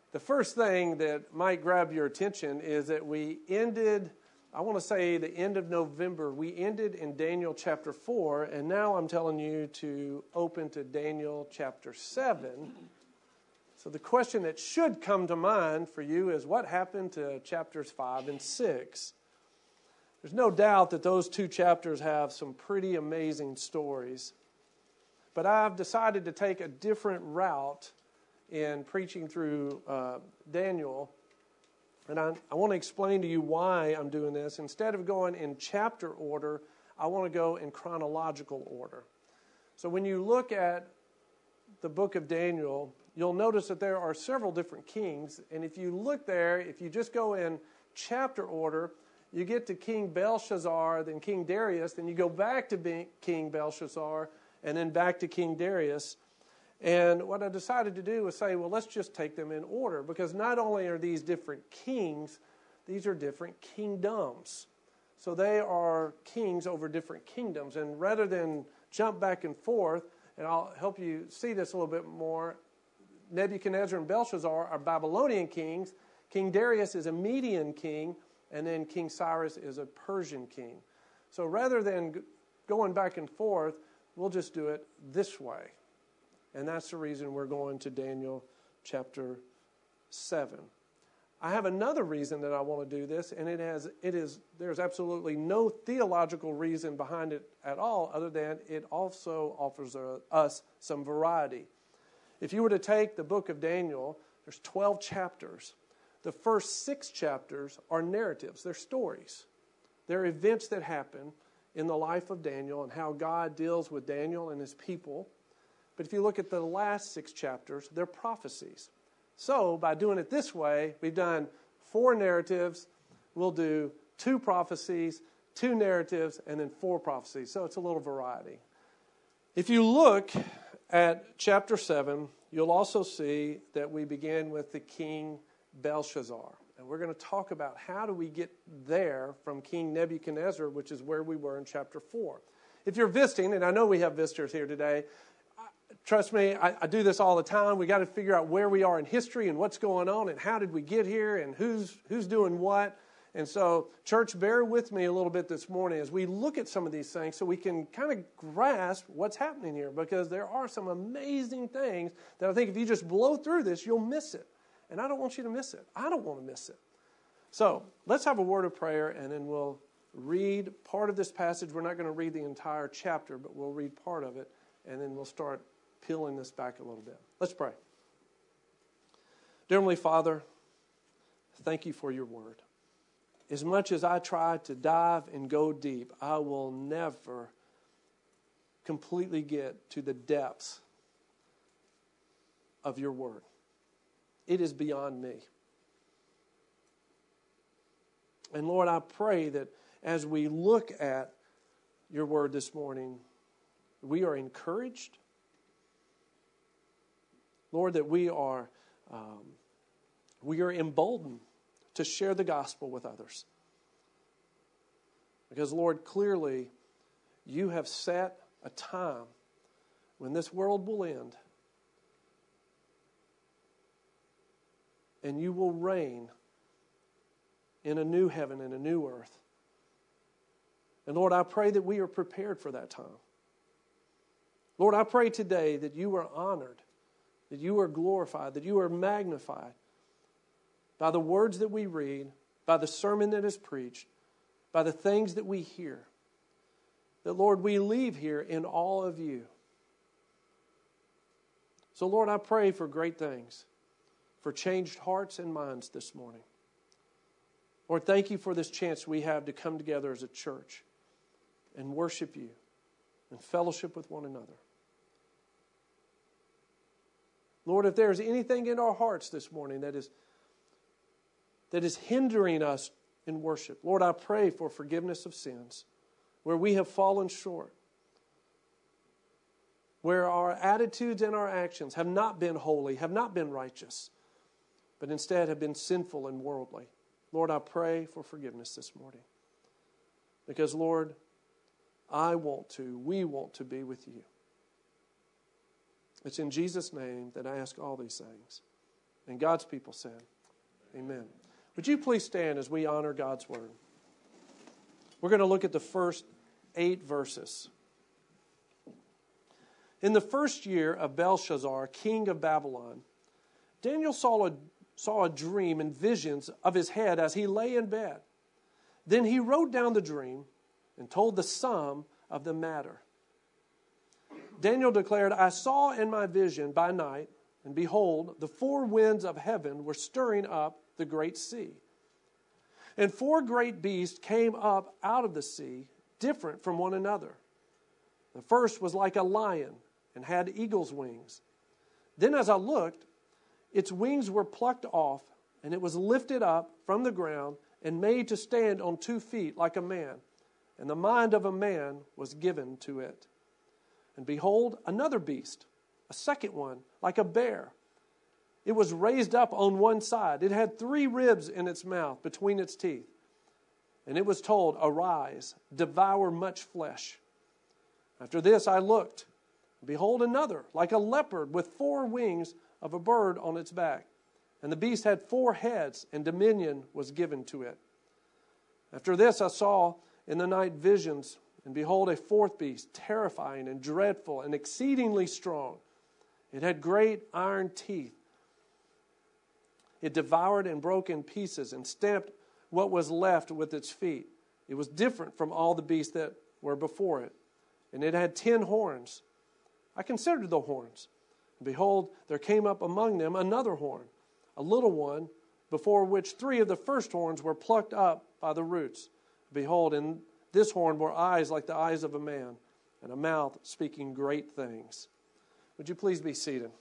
The first thing that might grab your attention is that we ended, I want to say the end of November, we ended in Daniel chapter 4, and now I'm telling you to open to Daniel chapter 7. So the question that should come to mind for you is what happened to chapters 5 and 6? There's no doubt that those two chapters have some pretty amazing stories, but I've decided to take a different route in preaching through Daniel. And I want to explain to you why I'm doing this. Instead of going in chapter order, I want to go in chronological order. So when you look at the book of Daniel, you'll notice that there are several different kings. And if you look there, if you just go in chapter order, you get to King Belshazzar, then King Darius, then you go back to King Belshazzar, and then back to King Darius. And what I decided to do was say, well, let's just take them in order, because not only are these different kings, these are different kingdoms. So they are kings over different kingdoms. And rather than jump back and forth, and I'll help you see this a little bit more, Nebuchadnezzar and Belshazzar are Babylonian kings. King Darius is a Median king, and then King Cyrus is a Persian king. So rather than going back and forth, we'll just do it this way. And that's the reason we're going to Daniel chapter 7. I have another reason that I want to do this, and there's absolutely no theological reason behind it at all, other than it also offers us some variety. If you were to take the book of Daniel, there's 12 chapters. The first 6 chapters are narratives. They're stories. They're events that happen in the life of Daniel and how God deals with Daniel and his people. But if you look at the last 6 chapters, they're prophecies. So by doing it this way, we've done 4 narratives. We'll do 2 prophecies, 2 narratives, and then 4 prophecies. So it's a little variety. If you look at chapter 7, you'll also see that we begin with the King Belshazzar. And we're going to talk about how do we get there from King Nebuchadnezzar, which is where we were in chapter 4. If you're visiting, and I know we have visitors here today, trust me, I do this all the time. We got to figure out where we are in history and what's going on and how did we get here and who's doing what. And so, church, bear with me a little bit this morning as we look at some of these things so we can kind of grasp what's happening here, because there are some amazing things that I think if you just blow through this, you'll miss it. And I don't want you to miss it. I don't want to miss it. So let's have a word of prayer, and then we'll read part of this passage. We're not going to read the entire chapter, but we'll read part of it, and then we'll start peeling this back a little bit. Let's pray. Dear Heavenly Father, thank you for your word. As much as I try to dive and go deep, I will never completely get to the depths of your word. It is beyond me. And Lord, I pray that as we look at your word this morning, we are encouraged. Lord, that we are emboldened to share the gospel with others. Because, Lord, clearly you have set a time when this world will end and you will reign in a new heaven and a new earth. And Lord, I pray that we are prepared for that time. Lord, I pray today that you are honored, that you are glorified, that you are magnified by the words that we read, by the sermon that is preached, by the things that we hear. That, Lord, we leave here in awe of you. So, Lord, I pray for great things, for changed hearts and minds this morning. Lord, thank you for this chance we have to come together as a church and worship you and fellowship with one another. Lord, if there is anything in our hearts this morning that is hindering us in worship, Lord, I pray for forgiveness of sins where we have fallen short, where our attitudes and our actions have not been holy, have not been righteous, but instead have been sinful and worldly. Lord, I pray for forgiveness this morning. Because, Lord, we want to be with you. It's in Jesus' name that I ask all these things. And God's people said, amen. Would you please stand as we honor God's word? We're going to look at the first 8 verses. In the first year of Belshazzar, king of Babylon, Daniel saw a dream and visions of his head as he lay in bed. Then he wrote down the dream and told the sum of the matter. Daniel declared, I saw in my vision by night, and behold, the 4 winds of heaven were stirring up the great sea. And 4 great beasts came up out of the sea, different from one another. The first was like a lion and had eagle's wings. Then as I looked, its wings were plucked off, and it was lifted up from the ground and made to stand on 2 feet like a man. And the mind of a man was given to it. And behold, another beast, a second one, like a bear. It was raised up on one side. It had 3 ribs in its mouth between its teeth. And it was told, arise, devour much flesh. After this I looked. Behold, another, like a leopard with 4 wings of a bird on its back. And the beast had 4 heads, and dominion was given to it. After this I saw in the night visions, and behold, a 4th beast, terrifying and dreadful and exceedingly strong. It had great iron teeth. It devoured and broke in pieces and stamped what was left with its feet. It was different from all the beasts that were before it. And it had 10 horns. I considered the horns. And behold, there came up among them another horn, a little one, before which 3 of the first horns were plucked up by the roots. Behold, in this horn were eyes like the eyes of a man, and a mouth speaking great things. Would you please be seated?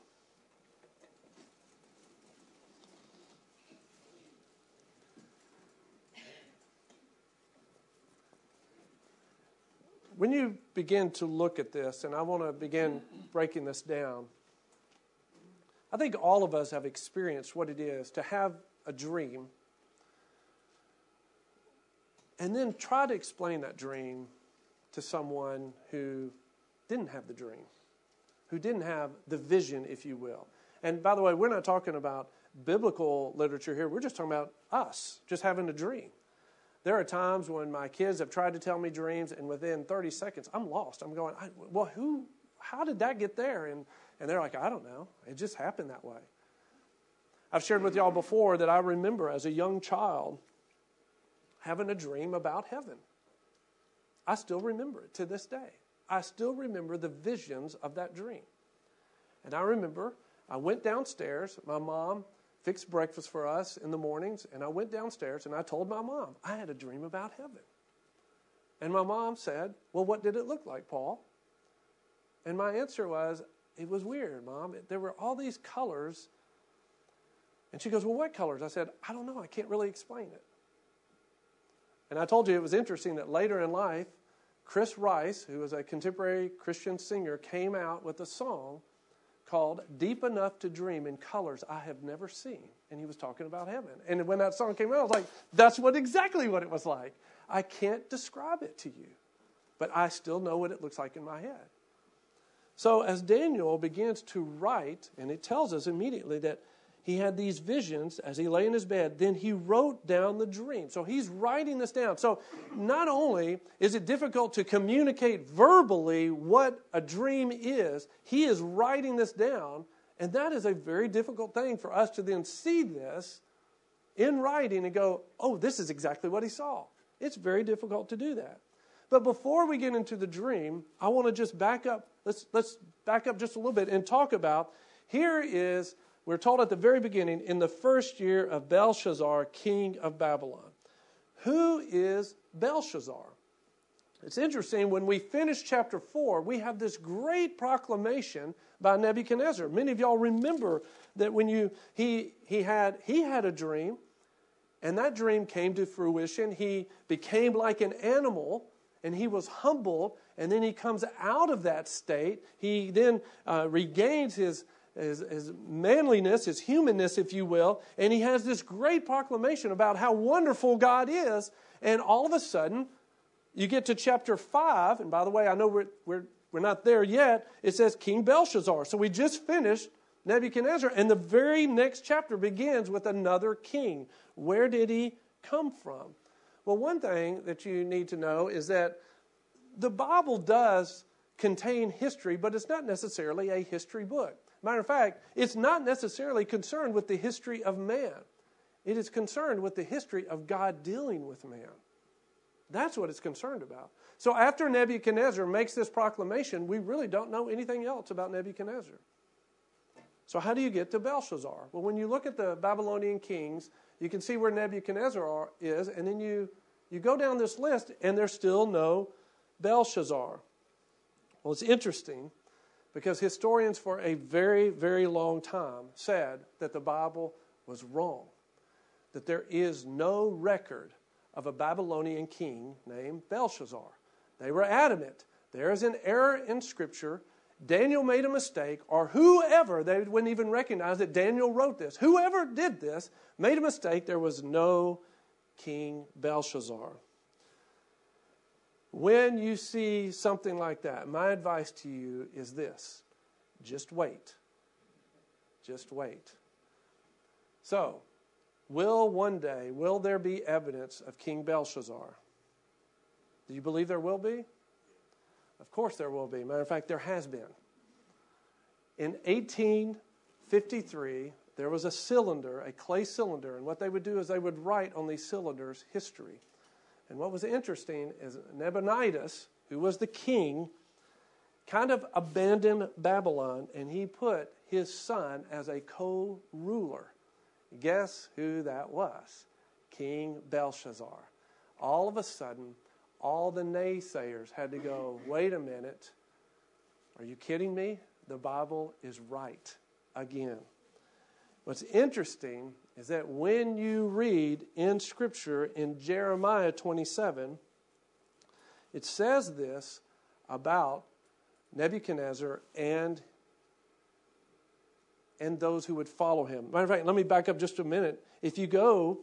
When you begin to look at this, and I want to begin breaking this down, I think all of us have experienced what it is to have a dream and then try to explain that dream to someone who didn't have the dream, who didn't have the vision, if you will. And by the way, we're not talking about biblical literature here. We're just talking about us just having a dream. There are times when my kids have tried to tell me dreams, and within 30 seconds, I'm lost. I'm going, how did that get there? And they're like, I don't know. It just happened that way. I've shared with y'all before that I remember as a young child having a dream about heaven. I still remember it to this day. I still remember the visions of that dream. And I remember I went downstairs. My mom fixed breakfast for us in the mornings, and I went downstairs and I told my mom, I had a dream about heaven. And my mom said, well, what did it look like, Paul? And my answer was, it was weird, Mom. There were all these colors. And she goes, well, what colors? I said, I don't know. I can't really explain it. And I told you it was interesting that later in life, Chris Rice, who was a contemporary Christian singer, came out with a song called Deep Enough to Dream in Colors I Have Never Seen. And he was talking about heaven. And when that song came out, I was like, that's exactly what it was like. I can't describe it to you, but I still know what it looks like in my head. So as Daniel begins to write, and it tells us immediately that he had these visions as he lay in his bed, then he wrote down the dream. So he's writing this down. So not only is it difficult to communicate verbally what a dream is, he is writing this down, and that is a very difficult thing for us to then see this in writing and go, oh, this is exactly what he saw. It's very difficult to do that. But before we get into the dream, I want to just back up. Let's back up just a little bit and talk about, we're told at the very beginning, in the first year of Belshazzar, king of Babylon. Who is Belshazzar? It's interesting, when we finish chapter 4, we have this great proclamation by Nebuchadnezzar. Many of y'all remember that when he had a dream, and that dream came to fruition. He became like an animal, and he was humbled, and then he comes out of that state. He then regains his manliness, his humanness, if you will, and he has this great proclamation about how wonderful God is, and all of a sudden, you get to chapter 5, and by the way, I know we're not there yet. It says King Belshazzar. So we just finished Nebuchadnezzar. And the very next chapter begins with another king. Where did he come from? Well, one thing that you need to know is that the Bible does contain history, but it's not necessarily a history book. Matter of fact, it's not necessarily concerned with the history of man. It is concerned with the history of God dealing with man. That's what it's concerned about. So after Nebuchadnezzar makes this proclamation, we really don't know anything else about Nebuchadnezzar. So how do you get to Belshazzar? Well, when you look at the Babylonian kings, you can see where Nebuchadnezzar is, and then you go down this list, and there's still no Belshazzar. Well, it's interesting because historians for a very, very long time said that the Bible was wrong, that there is no record of a Babylonian king named Belshazzar. They were adamant. There is an error in Scripture. Daniel made a mistake, or whoever, they wouldn't even recognize that Daniel wrote this. Whoever did this made a mistake. There was no King Belshazzar. When you see something like that, my advice to you is this: just wait. Just wait. So, will there be evidence of King Belshazzar? Do you believe there will be? Of course there will be. Matter of fact, there has been. In 1853, there was a cylinder, a clay cylinder, and what they would do is they would write on these cylinders history. And what was interesting is Nabonidus, who was the king, kind of abandoned Babylon, and he put his son as a co-ruler. Guess who that was? King Belshazzar. All of a sudden, all the naysayers had to go, wait a minute, are you kidding me? The Bible is right again. What's interesting is that when you read in Scripture in Jeremiah 27, it says this about Nebuchadnezzar and those who would follow him. Matter of fact, let me back up just a minute. If you go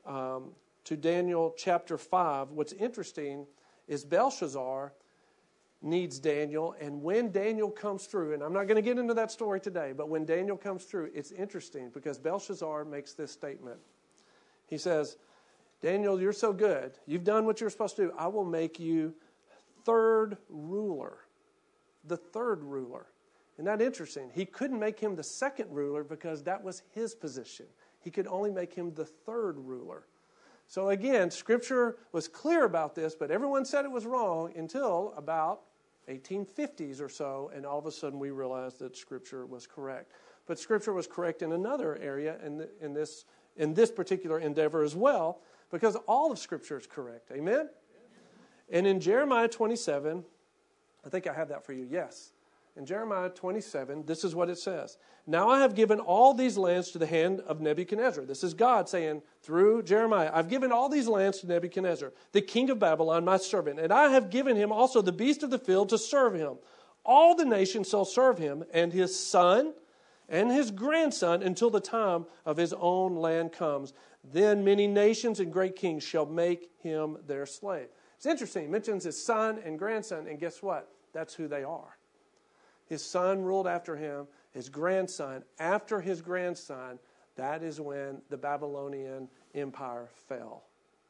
to Daniel chapter 5, what's interesting is Belshazzar needs Daniel, and when Daniel comes through, and I'm not going to get into that story today, but when Daniel comes through, it's interesting because Belshazzar makes this statement. He says, Daniel, you're so good. You've done what you're supposed to do. I will make you third ruler. The third ruler. Isn't that interesting? He couldn't make him the second ruler because that was his position. He could only make him the third ruler. So again, Scripture was clear about this, but everyone said it was wrong until about 1850s or so, and all of a sudden we realized that Scripture was correct. But Scripture was correct in another area in this particular endeavor as well, because all of Scripture is correct. Amen? And in Jeremiah 27, I think I have that for you. Yes. In Jeremiah 27, this is what it says. Now I have given all these lands to the hand of Nebuchadnezzar. This is God saying through Jeremiah, I've given all these lands to Nebuchadnezzar, the king of Babylon, my servant. And I have given him also the beast of the field to serve him. All the nations shall serve him, and his son and his grandson until the time of his own land comes. Then many nations and great kings shall make him their slave. It's interesting. He mentions his son and grandson, and guess what? That's who they are. His son ruled after him, his grandson. After his grandson, that is when the Babylonian Empire fell.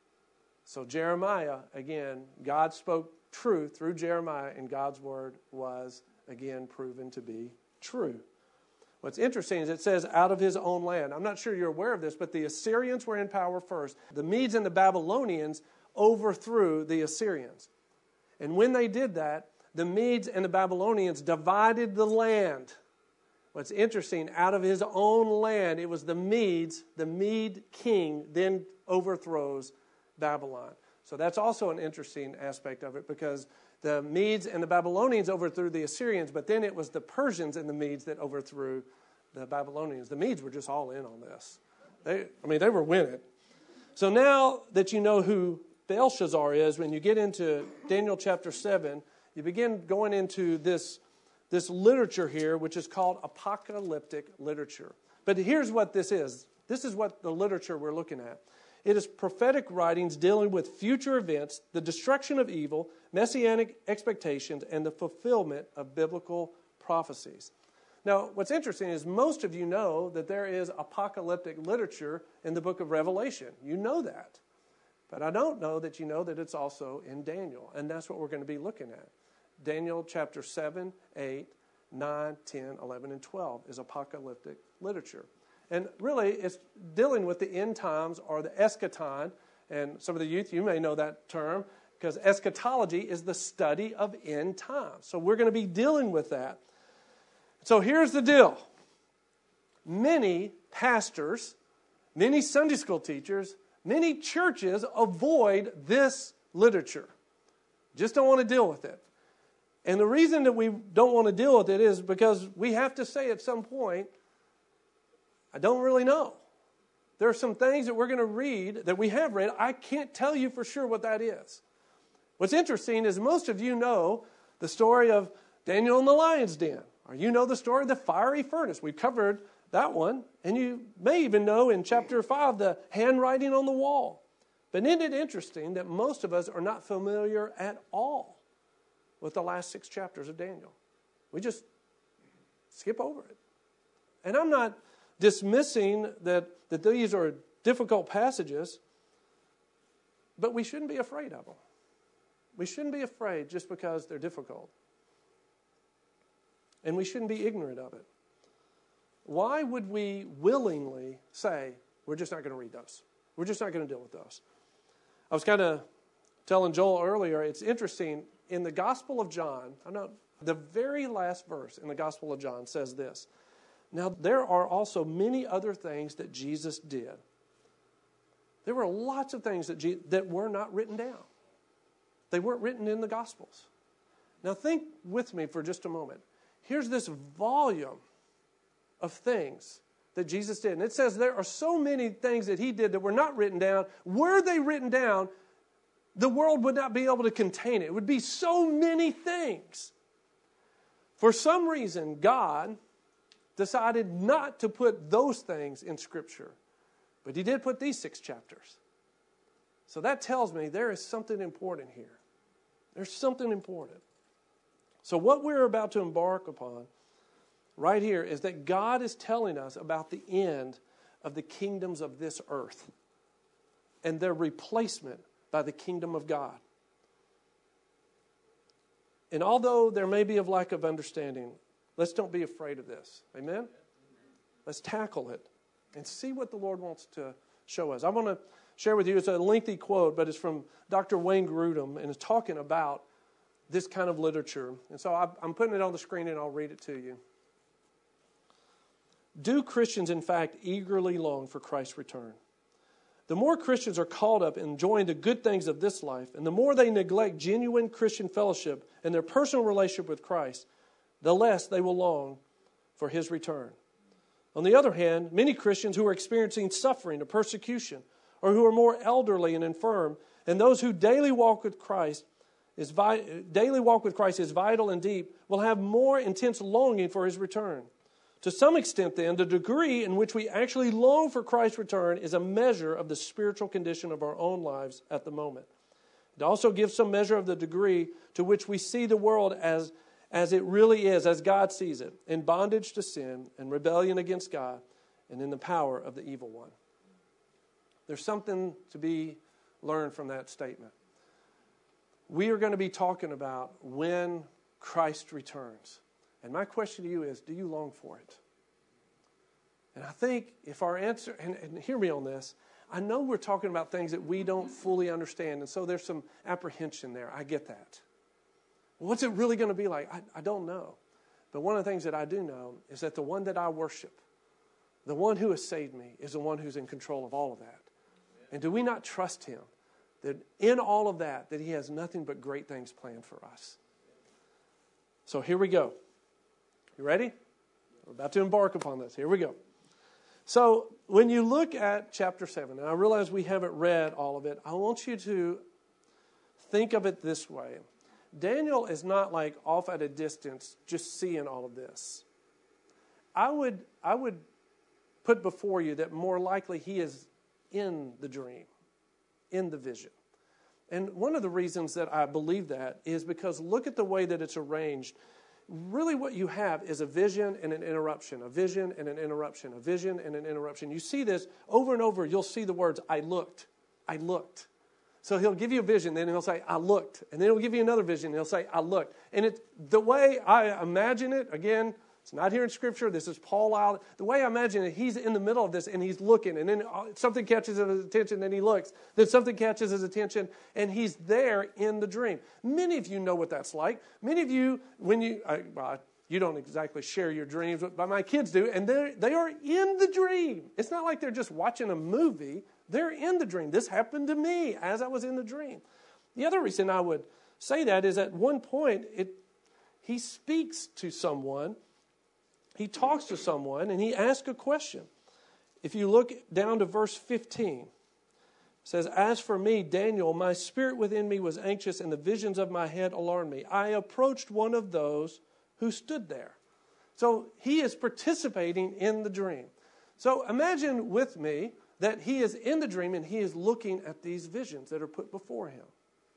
So Jeremiah, again, God spoke truth through Jeremiah, and God's word was, again, proven to be true. What's interesting is it says, out of his own land. I'm not sure you're aware of this, but the Assyrians were in power first. The Medes and the Babylonians overthrew the Assyrians. And when they did that, the Medes and the Babylonians divided the land. What's interesting, out of his own land, it was the Medes, the Mede king, then overthrows Babylon. So that's also an interesting aspect of it, because the Medes and the Babylonians overthrew the Assyrians, but then it was the Persians and the Medes that overthrew the Babylonians. The Medes were just all in on this. They were winning. So now that you know who Belshazzar is, when you get into Daniel chapter 7, you begin going into this literature here, which is called apocalyptic literature. But here's what this is. This is what the literature we're looking at. It is prophetic writings dealing with future events, the destruction of evil, messianic expectations, and the fulfillment of biblical prophecies. Now, what's interesting is most of you know that there is apocalyptic literature in the book of Revelation. You know that. But I don't know that you know that it's also in Daniel. And that's what we're going to be looking at. Daniel chapter 7, 8, 9, 10, 11, and 12 is apocalyptic literature. And really, it's dealing with the end times or the eschaton. And some of the youth, you may know that term, because eschatology is the study of end times. So we're going to be dealing with that. So here's the deal. Many pastors, many Sunday school teachers, many churches avoid this literature. Just don't want to deal with it. And the reason that we don't want to deal with it is because we have to say at some point, I don't really know. There are some things that we're going to read that we have read. I can't tell you for sure what that is. What's interesting is most of you know the story of Daniel in the lion's den. Or you know the story of the fiery furnace. We've covered that one. And you may even know in chapter 5 the handwriting on the wall. But isn't it interesting that most of us are not familiar at all with the last 6 chapters of Daniel? We just skip over it. And I'm not dismissing that these are difficult passages, but we shouldn't be afraid of them. We shouldn't be afraid just because they're difficult. And we shouldn't be ignorant of it. Why would we willingly say, we're just not going to read those? We're just not going to deal with those. I was kind of telling Joel earlier, it's interesting, in the Gospel of John, the very last verse in the Gospel of John says this. Now, there are also many other things that Jesus did. There were lots of things that were not written down. They weren't written in the Gospels. Now, think with me for just a moment. Here's this volume of things that Jesus did. And it says there are so many things that he did that were not written down. Were they written down, the world would not be able to contain it. It would be so many things. For some reason, God decided not to put those things in Scripture. But he did put these 6 chapters. So that tells me there is something important here. There's something important. So what we're about to embark upon right here is that God is telling us about the end of the kingdoms of this earth and their replacement by the kingdom of God. And although there may be a lack of understanding, let's don't be afraid of this. Amen? Let's tackle it and see what the Lord wants to show us. I want to share with you, it's a lengthy quote, but it's from Dr. Wayne Grudem, and it's talking about this kind of literature. And so I'm putting it on the screen and I'll read it to you. Do Christians, in fact, eagerly long for Christ's return? The more Christians are caught up in enjoying the good things of this life, and the more they neglect genuine Christian fellowship and their personal relationship with Christ, the less they will long for his return. On the other hand, many Christians who are experiencing suffering or persecution, or who are more elderly and infirm, and those who daily walk with Christ is vital and deep, will have more intense longing for his return. To some extent, then, the degree in which we actually long for Christ's return is a measure of the spiritual condition of our own lives at the moment. It also gives some measure of the degree to which we see the world as it really is, as God sees it, in bondage to sin and rebellion against God and in the power of the evil one. There's something to be learned from that statement. We are going to be talking about when Christ returns. And my question to you is, do you long for it? And I think if our answer, and hear me on this, I know we're talking about things that we don't fully understand, and so there's some apprehension there. I get that. What's it really going to be like? I don't know. But one of the things that I do know is that the one that I worship, the one who has saved me, is the one who's in control of all of that. And do we not trust him that in all of that he has nothing but great things planned for us? So here we go. You ready? We're about to embark upon this. Here we go. So when you look at chapter 7, and I realize we haven't read all of it, I want you to think of it this way. Daniel is not like off at a distance just seeing all of this. I would put before you that more likely he is in the dream, in the vision. And one of the reasons that I believe that is because look at the way that it's arranged. really what you have is a vision and an interruption, a vision and an interruption, a vision and an interruption. You see this over and over. You'll see the words, I looked, I looked. So he'll give you a vision, then he'll say, I looked. And then he'll give you another vision, and he'll say, I looked. And it's the way I imagine it, again, it's not here in Scripture. This is Paul out. The way I imagine it, he's in the middle of this, and he's looking. And then something catches his attention, then he looks. Then something catches his attention, and he's there in the dream. Many of you know what that's like. Many of you, when you don't exactly share your dreams, but my kids do, and they are in the dream. It's not like they're just watching a movie. They're in the dream. This happened to me as I was in the dream. The other reason I would say that is at one point, he speaks to someone, he talks to someone, and he asks a question. If you look down to verse 15, it says, As for me, Daniel, my spirit within me was anxious, and the visions of my head alarmed me. I approached one of those who stood there. So he is participating in the dream. So imagine with me that he is in the dream and he is looking at these visions that are put before him.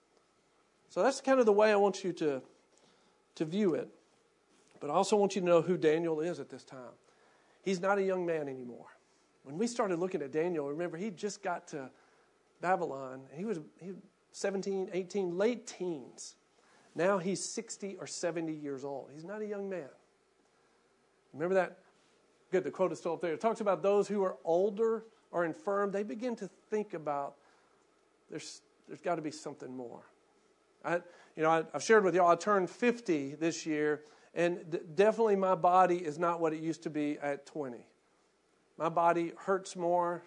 So that's kind of the way I want you to view it. But I also want you to know who Daniel is at this time. He's not a young man anymore. When we started looking at Daniel, remember, he just got to Babylon. He was 17, 18, late teens. Now he's 60 or 70 years old. He's not a young man. Remember that? Good, the quote is still up there. It talks about those who are older or infirm. They begin to think about there's got to be something more. I've shared with y'all, I turned 50 this year, and definitely my body is not what it used to be at 20. My body hurts more.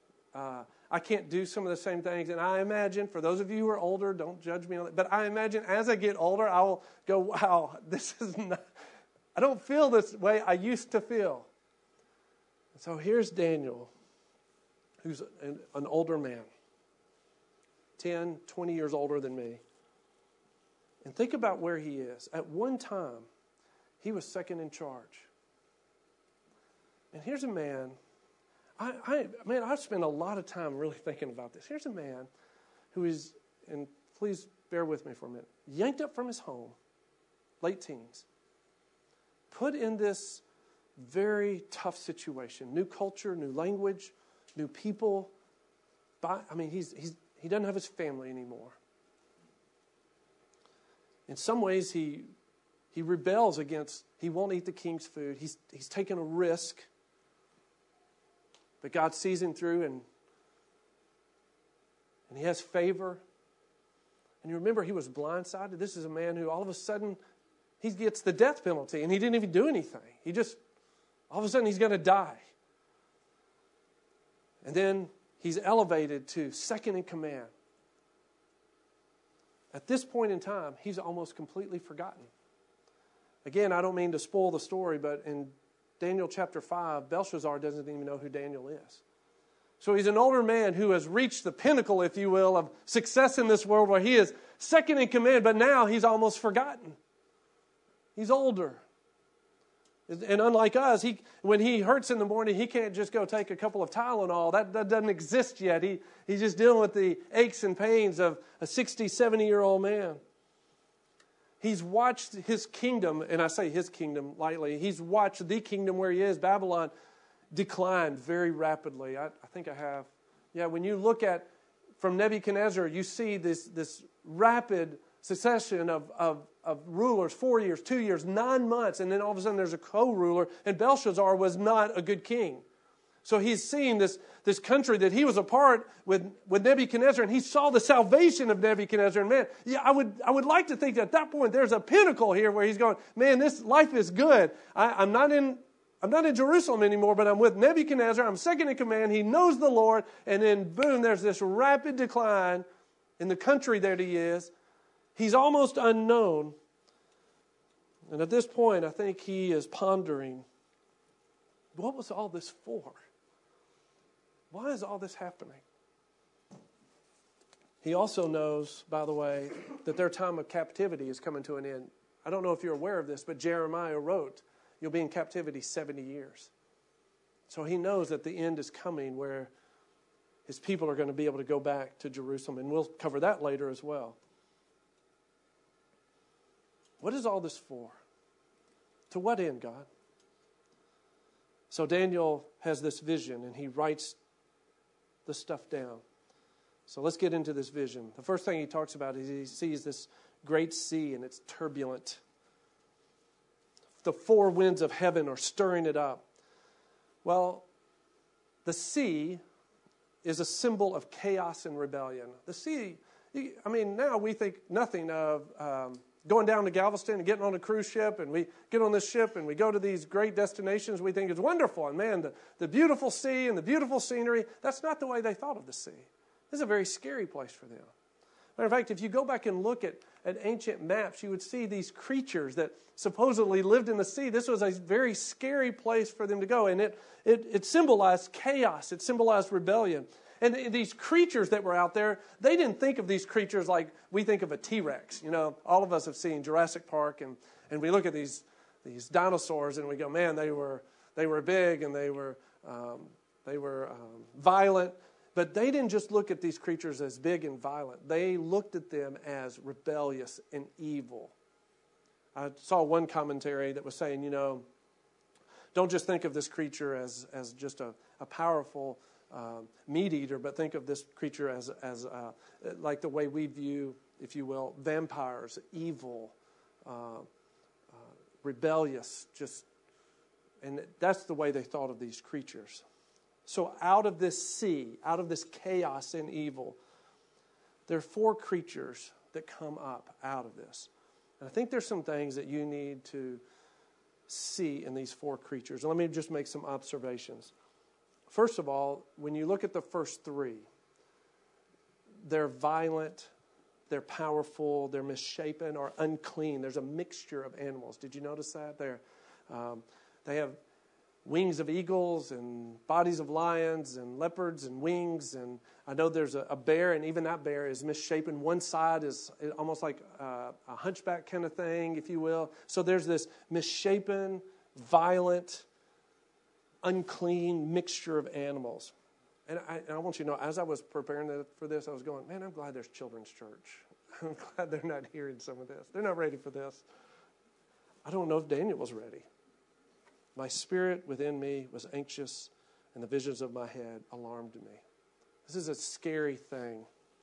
I can't do some of the same things. And I imagine, for those of you who are older, don't judge me on that, but I imagine as I get older, I will go, wow, I don't feel this way I used to feel. And so here's Daniel, who's an older man, 10, 20 years older than me. And think about where he is. At one time, he was second in charge. And here's a man, I've spent a lot of time really thinking about this. Here's a man who is, and please bear with me for a minute, yanked up from his home, late teens, put in this very tough situation, new culture, new language, new people. He doesn't have his family anymore. In some ways, he rebels against, he won't eat the king's food. He's taken a risk. But God sees him through, and he has favor. And you remember, he was blindsided. This is a man who all of a sudden, he gets the death penalty, and he didn't even do anything. All of a sudden, he's going to die. And then he's elevated to second in command. At this point in time, he's almost completely forgotten. Again, I don't mean to spoil the story, but in Daniel chapter 5, Belshazzar doesn't even know who Daniel is. So he's an older man who has reached the pinnacle, if you will, of success in this world where he is second in command, but now he's almost forgotten. He's older. And unlike us, when he hurts in the morning, he can't just go take a couple of Tylenol. That doesn't exist yet. He's just dealing with the aches and pains of a 60, 70-year-old man. He's watched his kingdom, and I say his kingdom lightly, he's watched the kingdom where he is, Babylon, decline very rapidly. I think I have. Yeah, when you look at, from Nebuchadnezzar, you see this rapid succession of rulers, 4 years, 2 years, 9 months, and then all of a sudden there's a co-ruler, and Belshazzar was not a good king. So he's seeing this country that he was a part with Nebuchadnezzar, and he saw the salvation of Nebuchadnezzar. And man, yeah, I would like to think that at that point there's a pinnacle here where he's going, man, this life is good. I'm not in Jerusalem anymore, but I'm with Nebuchadnezzar. I'm second in command. He knows the Lord, and then boom, there's this rapid decline in the country that he is. He's almost unknown. And at this point, I think he is pondering, what was all this for? Why is all this happening? He also knows, by the way, that their time of captivity is coming to an end. I don't know if you're aware of this, but Jeremiah wrote, you'll be in captivity 70 years. So he knows that the end is coming where his people are going to be able to go back to Jerusalem. And we'll cover that later as well. What is all this for? To what end, God? So Daniel has this vision, and he writes the stuff down. So let's get into this vision. The first thing he talks about is he sees this great sea, and it's turbulent. The four winds of heaven are stirring it up. Well, the sea is a symbol of chaos and rebellion. The sea, now we think nothing of going down to Galveston and getting on a cruise ship, and we get on this ship and we go to these great destinations. We think it's wonderful. And man, the beautiful sea and the beautiful scenery, that's not the way they thought of the sea. This is a very scary place for them. Matter of fact, if you go back and look at ancient maps, you would see these creatures that supposedly lived in the sea. This was a very scary place for them to go. And it symbolized chaos. It symbolized rebellion. And these creatures that were out there, they didn't think of these creatures like we think of a T-Rex. You know, all of us have seen Jurassic Park, and we look at these dinosaurs and we go, man, they were big and they were violent. But they didn't just look at these creatures as big and violent. They looked at them as rebellious and evil. I saw one commentary that was saying, don't just think of this creature as just a powerful meat eater, but think of this creature as like the way we view, if you will, vampires, evil, rebellious, and that's the way they thought of these creatures. So out of this sea, out of this chaos and evil, there are four creatures that come up out of this. And I think there's some things that you need to see in these four creatures. And let me just make some observations. First of all, when you look at the first three, they're violent, they're powerful, they're misshapen or unclean. There's a mixture of animals. Did you notice that? They have wings of eagles and bodies of lions and leopards and wings. And I know there's a bear, and even that bear is misshapen. One side is almost like a hunchback kind of thing, if you will. So there's this misshapen, violent, unclean mixture of animals. And I want you to know, as I was preparing for this, I was going, man, I'm glad there's children's church. I'm glad they're not hearing some of this. They're not ready for this. I don't know if Daniel was ready. My spirit within me was anxious, and the visions of my head alarmed me. This is a scary thing.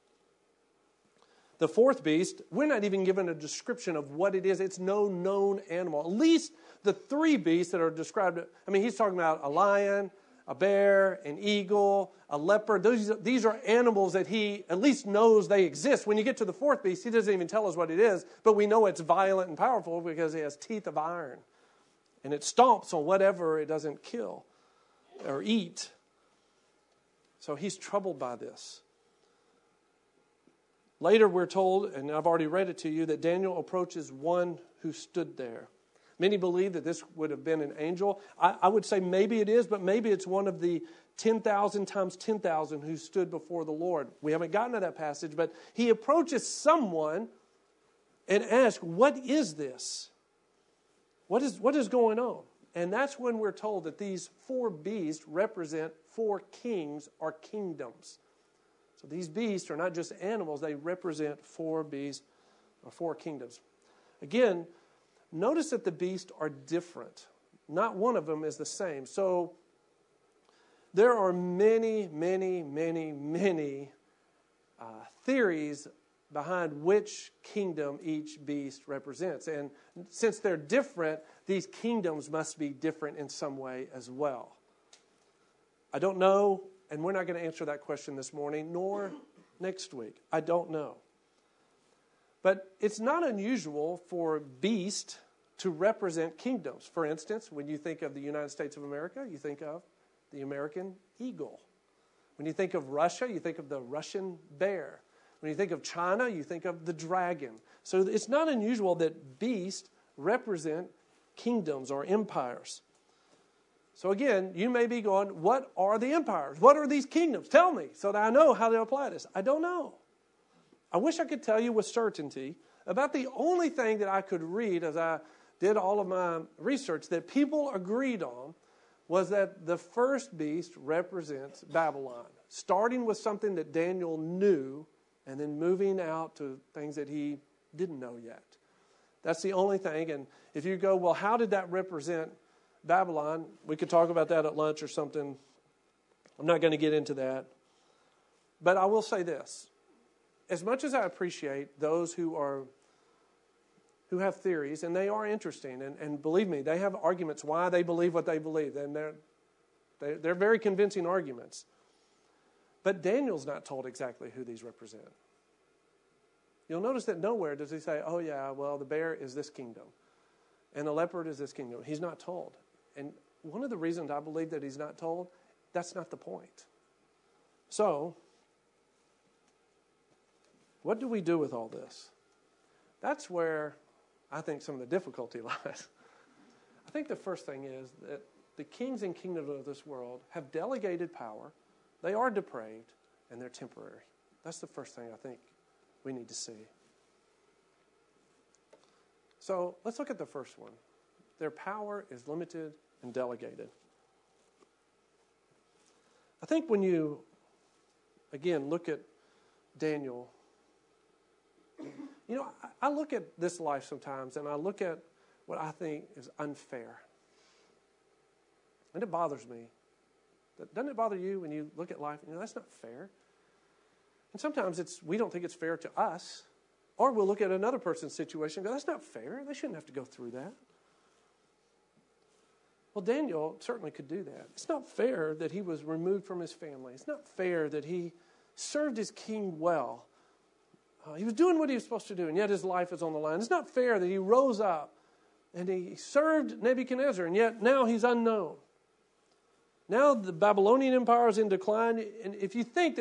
The fourth beast, we're not even given a description of what it is. It's no known animal. At least the three beasts that are described, he's talking about a lion, a bear, an eagle, a leopard. These are animals that he at least knows they exist. When you get to the fourth beast, he doesn't even tell us what it is, but we know it's violent and powerful because it has teeth of iron. And it stomps on whatever it doesn't kill or eat. So he's troubled by this. Later we're told, and I've already read it to you, that Daniel approaches one who stood there. Many believe that this would have been an angel. I would say maybe it is, but maybe it's one of the 10,000 times 10,000 who stood before the Lord. We haven't gotten to that passage, but he approaches someone and asks, what is this? What is going on? And that's when we're told that these four beasts represent four kings or kingdoms. So these beasts are not just animals, they represent four beasts or four kingdoms. Again, notice that the beasts are different. Not one of them is the same. So there are many, many, many, many theories behind which kingdom each beast represents. And since they're different, these kingdoms must be different in some way as well. I don't know, and we're not going to answer that question this morning, nor next week. I don't know. But it's not unusual for beasts to represent kingdoms. For instance, when you think of the United States of America, you think of the American eagle. When you think of Russia, you think of the Russian bear. When you think of China, you think of the dragon. So it's not unusual that beasts represent kingdoms or empires. So again, you may be going, what are the empires? What are these kingdoms? Tell me so that I know how to apply this. I don't know. I wish I could tell you with certainty. About the only thing that I could read as I did all of my research that people agreed on was that the first beast represents Babylon, starting with something that Daniel knew and then moving out to things that he didn't know yet. That's the only thing. And if you go, well, how did that represent Babylon? We could talk about that at lunch or something. I'm not going to get into that. But I will say this. As much as I appreciate those who have theories, and they are interesting, and believe me, they have arguments why they believe what they believe, and they're very convincing arguments. But Daniel's not told exactly who these represent. You'll notice that nowhere does he say, oh yeah, well, the bear is this kingdom, and the leopard is this kingdom. He's not told. And one of the reasons I believe that he's not told, that's not the point. So, what do we do with all this? That's where I think some of the difficulty lies. I think the first thing is that the kings and kingdoms of this world have delegated power. They are depraved, and they're temporary. That's the first thing I think we need to see. So let's look at the first one. Their power is limited and delegated. I think when you, again, look at Daniel, you know, I look at this life sometimes, and I look at what I think is unfair. And it bothers me. Doesn't it bother you when you look at life? You know, that's not fair. And sometimes we don't think it's fair to us. Or we'll look at another person's situation and go, that's not fair. They shouldn't have to go through that. Well, Daniel certainly could do that. It's not fair that he was removed from his family. It's not fair that he served his king well. He was doing what he was supposed to do, and yet his life is on the line. It's not fair that he rose up and he served Nebuchadnezzar, and yet now he's unknown. Now the Babylonian Empire is in decline, and if you think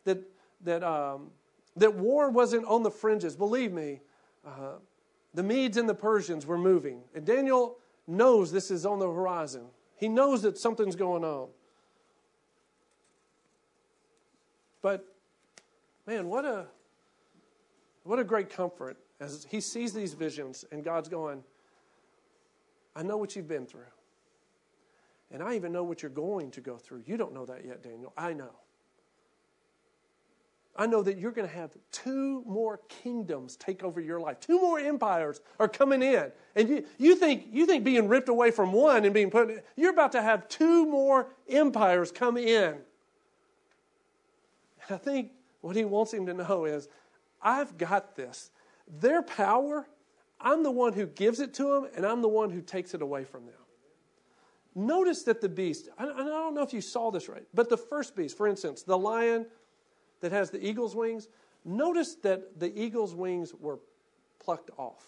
that war wasn't on the fringes, believe me, the Medes and the Persians were moving, and Daniel knows this is on the horizon. He knows that something's going on. But man, what a great comfort as he sees these visions, and God's going, I know what you've been through. And I even know what you're going to go through. You don't know that yet, Daniel. I know. I know that you're going to have 2 more kingdoms take over your life. 2 more empires are coming in. And you think being ripped away from one and being put, you're about to have 2 more empires come in. And I think what he wants him to know is, I've got this. Their power, I'm the one who gives it to them, and I'm the one who takes it away from them. Notice that the beast, I don't know if you saw this right, but the first beast, for instance, the lion that has the eagle's wings, notice that the eagle's wings were plucked off.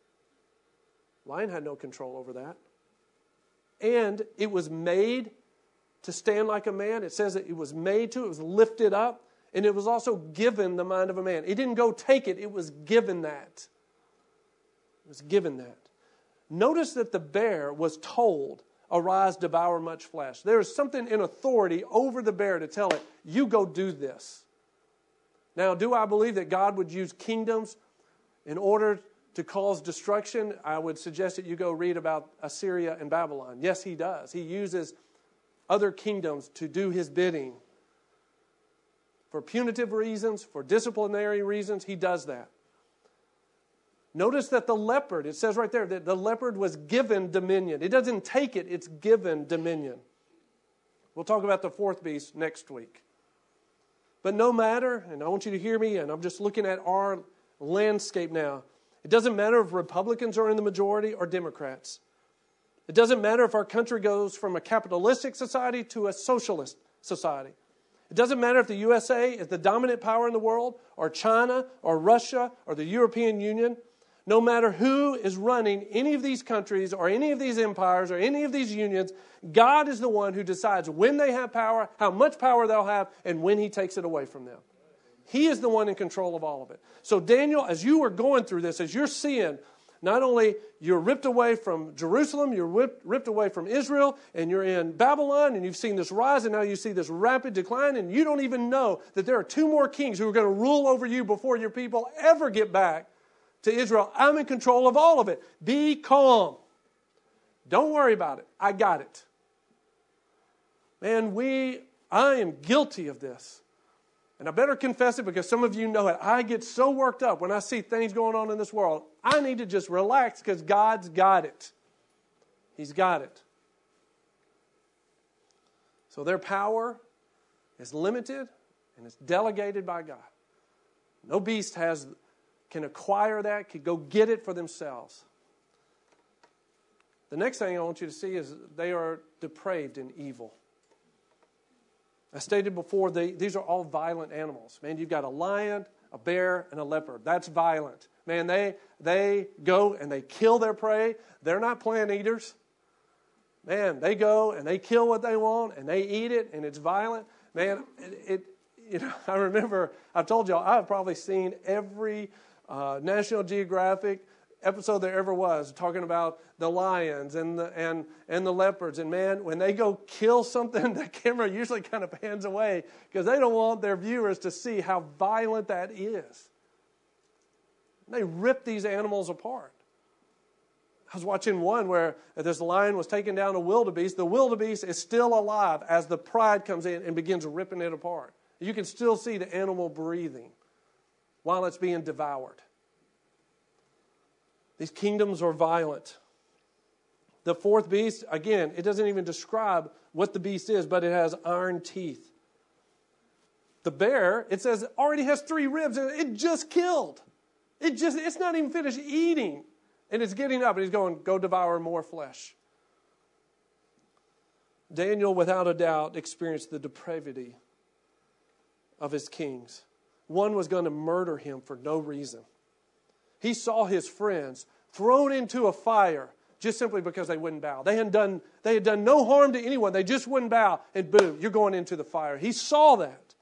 Lion had no control over that. And it was made to stand like a man. It says that it was made to, it was lifted up, and it was also given the mind of a man. It didn't go take it, it was given that. It was given that. Notice that the bear was told, arise, devour much flesh. There is something in authority over the bear to tell it, you go do this. Now, do I believe that God would use kingdoms in order to cause destruction? I would suggest that you go read about Assyria and Babylon. Yes, he does. He uses other kingdoms to do his bidding. For punitive reasons, for disciplinary reasons, he does that. Notice that the leopard, it says right there that the leopard was given dominion. It doesn't take it, it's given dominion. We'll talk about the 4th beast next week. But no matter, and I want you to hear me, and I'm just looking at our landscape now. It doesn't matter if Republicans are in the majority or Democrats. It doesn't matter if our country goes from a capitalistic society to a socialist society. It doesn't matter if the USA is the dominant power in the world, or China, or Russia, or the European Union. No matter who is running any of these countries or any of these empires or any of these unions, God is the one who decides when they have power, how much power they'll have, and when he takes it away from them. He is the one in control of all of it. So Daniel, as you are going through this, as you're seeing, not only you're ripped away from Jerusalem, you're ripped away from Israel, and you're in Babylon, and you've seen this rise, and now you see this rapid decline, and you don't even know that there are 2 more kings who are going to rule over you before your people ever get back to Israel. I'm in control of all of it. Be calm. Don't worry about it. I got it. Man, I am guilty of this. And I better confess it because some of you know it. I get so worked up when I see things going on in this world. I need to just relax because God's got it. He's got it. So their power is limited and it's delegated by God. No beast can acquire that, can go get it for themselves. The next thing I want you to see is they are depraved and evil. I stated before, these are all violent animals. Man, you've got a lion, a bear, and a leopard. That's violent. Man, they go and they kill their prey. They're not plant eaters. Man, they go and they kill what they want and they eat it and it's violent. Man, I remember, I've told y'all, I've probably seen every National Geographic episode there ever was talking about the lions and the leopards. And man, when they go kill something, the camera usually kind of pans away because they don't want their viewers to see how violent that is. They rip these animals apart. I was watching one where this lion was taking down a wildebeest. The wildebeest is still alive as the pride comes in and begins ripping it apart. You can still see the animal breathing while it's being devoured. These kingdoms are violent. The fourth beast, again, it doesn't even describe what the beast is, but it has iron teeth. The bear, it says, already has 3 ribs, and it just killed. It's not even finished eating. And it's getting up, and he's going, go devour more flesh. Daniel, without a doubt, experienced the depravity of his kings. One was going to murder him for no reason. He saw his friends thrown into a fire just simply because they wouldn't bow. They had done no harm to anyone. They just wouldn't bow, and boom, you're going into the fire. He saw that.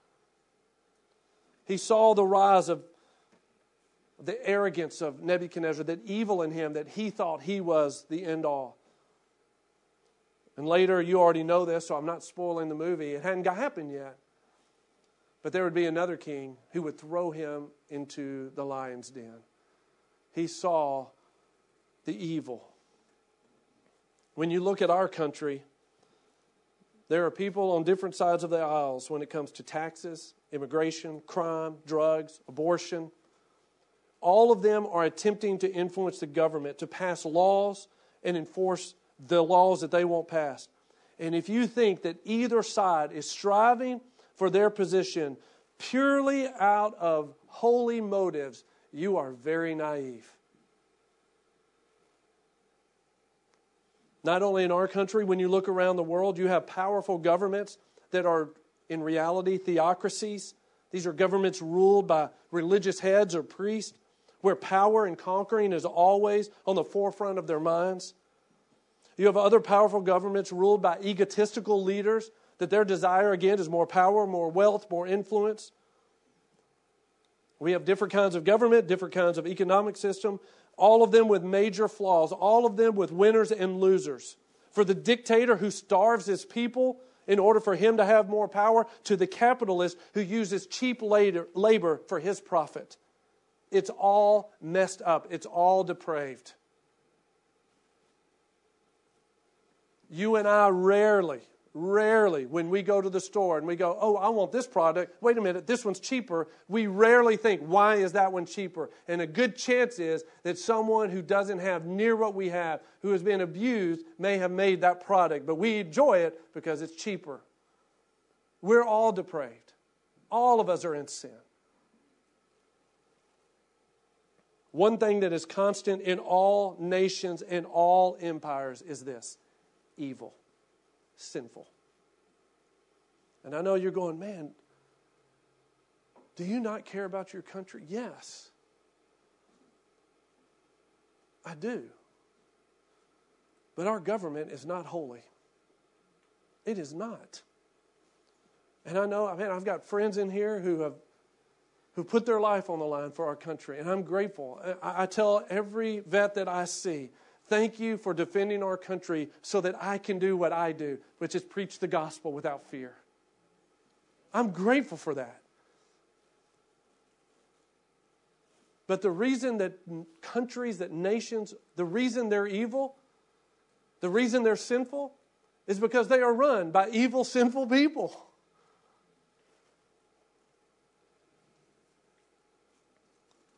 He saw the rise of the arrogance of Nebuchadnezzar, that evil in him, that he thought he was the end all. And later, you already know this, so I'm not spoiling the movie. It hadn't happened yet. But there would be another king who would throw him into the lion's den. He saw the evil. When you look at our country, there are people on different sides of the aisles when it comes to taxes, immigration, crime, drugs, abortion. All of them are attempting to influence the government to pass laws and enforce the laws that they want passed. And if you think that either side is striving for their position purely out of holy motives, you are very naive. Not only in our country, when you look around the world, you have powerful governments that are in reality theocracies. These are governments ruled by religious heads or priests, where power and conquering is always on the forefront of their minds. You have other powerful governments ruled by egotistical leaders that their desire, again, is more power, more wealth, more influence. We have different kinds of government, different kinds of economic system, all of them with major flaws, all of them with winners and losers. For the dictator who starves his people in order for him to have more power, to the capitalist who uses cheap labor for his profit. It's all messed up. It's all depraved. You and I rarely, when we go to the store and we go, oh, I want this product. Wait a minute, this one's cheaper. We rarely think, why is that one cheaper? And a good chance is that someone who doesn't have near what we have, who has been abused, may have made that product. But we enjoy it because it's cheaper. We're all depraved. All of us are in sin. One thing that is constant in all nations and all empires is this: evil, sinful. And I know you're going, man, do you not care about your country? Yes, I do. But our government is not holy. It is not. And I know, I've got friends in here who put their life on the line for our country. And I'm grateful. I tell every vet that I see, thank you for defending our country so that I can do what I do, which is preach the gospel without fear. I'm grateful for that. But the reason that countries, that nations, the reason they're evil, the reason they're sinful, is because they are run by evil, sinful people.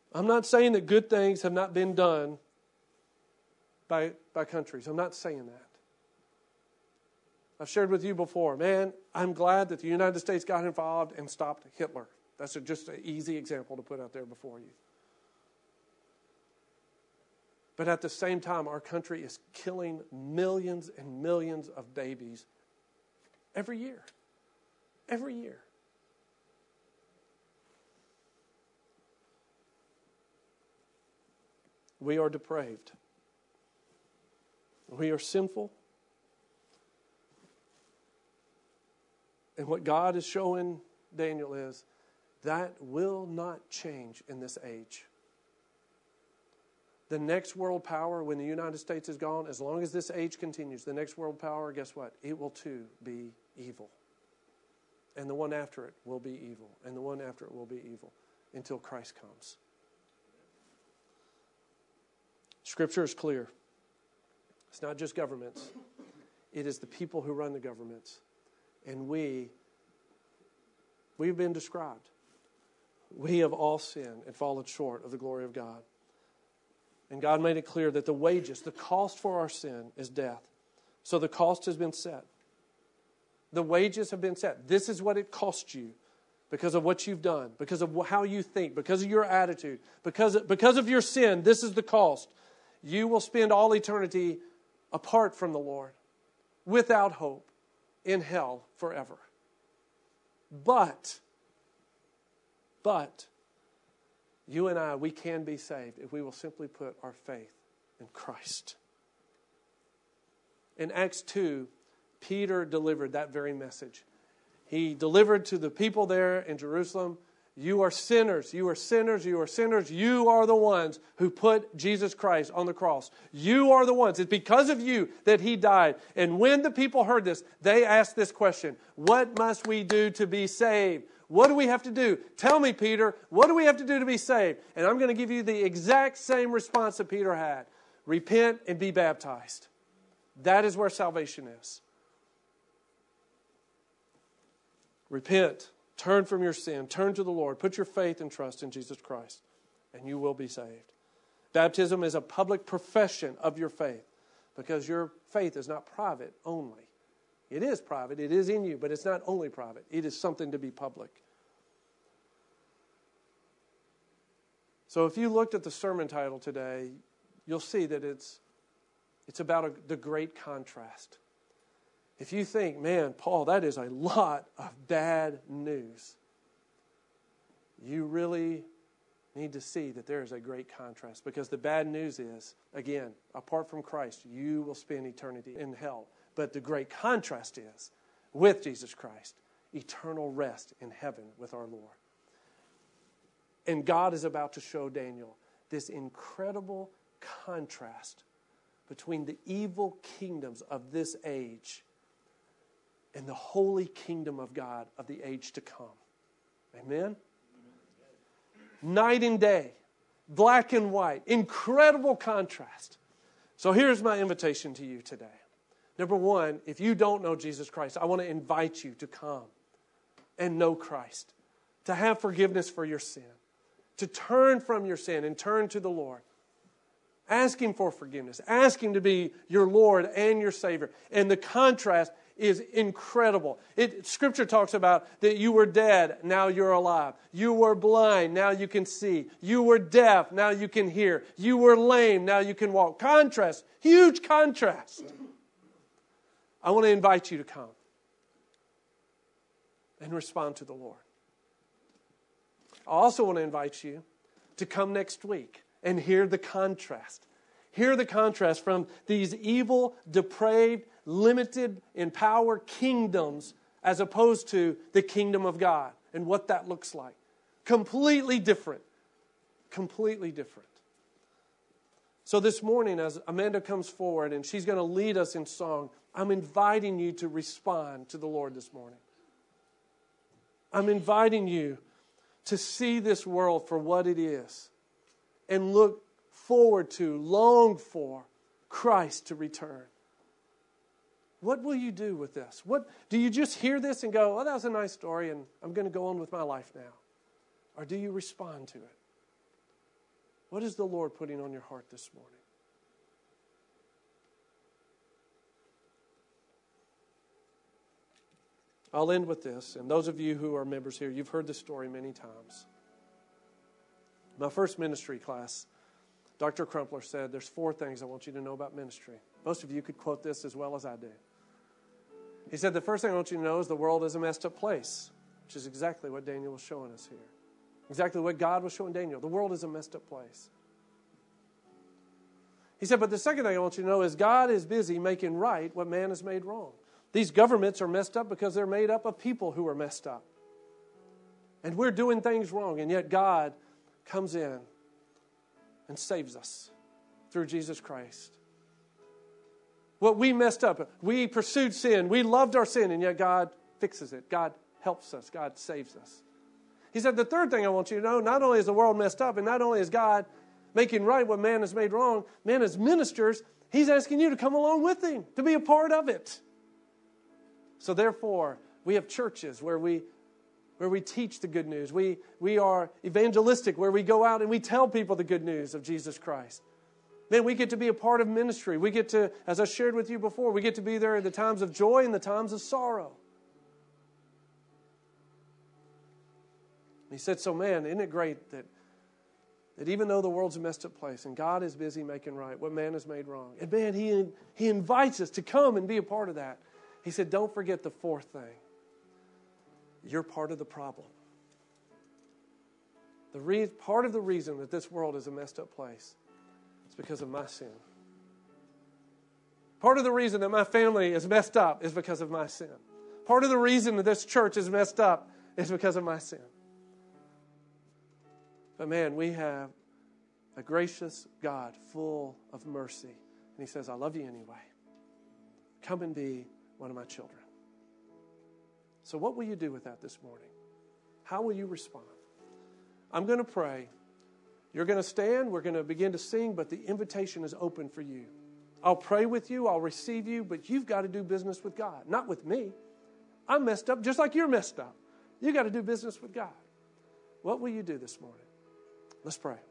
I'm not saying that good things have not been done by countries. I'm not saying that. I've shared with you before, man, I'm glad that the United States got involved and stopped Hitler. That's just an easy example to put out there before you. But at the same time, our country is killing millions and millions of babies every year. Every year. We are depraved. We are sinful. And what God is showing Daniel is that will not change in this age. The next world power, when the United States is gone, as long as this age continues, the next world power, guess what? It will too be evil. And the one after it will be evil. And the one after it will be evil until Christ comes. Scripture is clear. It's not just governments. It is the people who run the governments. And we've been described. We have all sinned and fallen short of the glory of God. And God made it clear that the wages, the cost for our sin is death. So the cost has been set. The wages have been set. This is what it cost you because of what you've done, because of how you think, because of your attitude, because of your sin. This is the cost. You will spend all eternity apart from the Lord, without hope, in hell forever. But you and I, we can be saved if we will simply put our faith in Christ. In Acts 2, Peter delivered that very message. He delivered to the people there in Jerusalem, you are sinners, you are sinners, you are sinners. You are the ones who put Jesus Christ on the cross. You are the ones. It's because of you that He died. And when the people heard this, they asked this question, what must we do to be saved? What do we have to do? Tell me, Peter, what do we have to do to be saved? And I'm going to give you the exact same response that Peter had. Repent and be baptized. That is where salvation is. Repent. Turn from your sin. Turn to the Lord. Put your faith and trust in Jesus Christ, and you will be saved. Baptism is a public profession of your faith because your faith is not private only. It is private. It is in you, but it's not only private. It is something to be public. So if you looked at the sermon title today, you'll see that it's about the great contrast. If you think, man, Paul, that is a lot of bad news, you really need to see that there is a great contrast. Because the bad news is, again, apart from Christ, you will spend eternity in hell. But the great contrast is, with Jesus Christ, eternal rest in heaven with our Lord. And God is about to show Daniel this incredible contrast between the evil kingdoms of this age and the holy kingdom of God of the age to come. Amen? Night and day, black and white, incredible contrast. So here's my invitation to you today. Number one, if you don't know Jesus Christ, I want to invite you to come and know Christ, to have forgiveness for your sin, to turn from your sin and turn to the Lord. Ask Him for forgiveness. Ask Him to be your Lord and your Savior. And the contrast is incredible. Scripture talks about that you were dead, now you're alive. You were blind, now you can see. You were deaf, now you can hear. You were lame, now you can walk. Contrast, huge contrast. I want to invite you to come and respond to the Lord. I also want to invite you to come next week and hear the contrast. Hear the contrast from these evil, depraved, limited in power kingdoms as opposed to the kingdom of God and what that looks like. Completely different. Completely different. So this morning as Amanda comes forward and she's going to lead us in song, I'm inviting you to respond to the Lord this morning. I'm inviting you to see this world for what it is and look forward to, long for Christ to return. What will you do with this? Do you just hear this and go, oh, that was a nice story and I'm going to go on with my life now? Or do you respond to it? What is the Lord putting on your heart this morning? I'll end with this, and those of you who are members here, you've heard this story many times. My first ministry class, Dr. Crumpler said, there's 4 things I want you to know about ministry. Most of you could quote this as well as I do. He said, the first thing I want you to know is the world is a messed up place, which is exactly what Daniel was showing us here. Exactly what God was showing Daniel. The world is a messed up place. He said, but the second thing I want you to know is God is busy making right what man has made wrong. These governments are messed up because they're made up of people who are messed up. And we're doing things wrong, and yet God comes in and saves us through Jesus Christ. What we messed up, we pursued sin, we loved our sin, and yet God fixes it. God helps us. God saves us. He said, the third thing I want you to know, not only is the world messed up, and not only is God making right what man has made wrong, man as ministers, He's asking you to come along with Him, to be a part of it. So therefore, we have churches where we teach the good news. We are evangelistic, where we go out and we tell people the good news of Jesus Christ. Man, we get to be a part of ministry. We get to, as I shared with you before, we get to be there in the times of joy and the times of sorrow. And he said, so man, isn't it great that even though the world's a messed up place and God is busy making right what man has made wrong, and man, he invites us to come and be a part of that. He said, don't forget the fourth thing. You're part of the problem. Part of the reason that this world is a messed up place is because of my sin. Part of the reason that my family is messed up is because of my sin. Part of the reason that this church is messed up is because of my sin. But man, we have a gracious God full of mercy. And He says, I love you anyway. Come and be one of my children. So what will you do with that this morning? How will you respond? I'm going to pray. You're going to stand. We're going to begin to sing, but the invitation is open for you. I'll pray with you. I'll receive you, but you've got to do business with God, not with me. I'm messed up just like you're messed up. You've got to do business with God. What will you do this morning? Let's pray.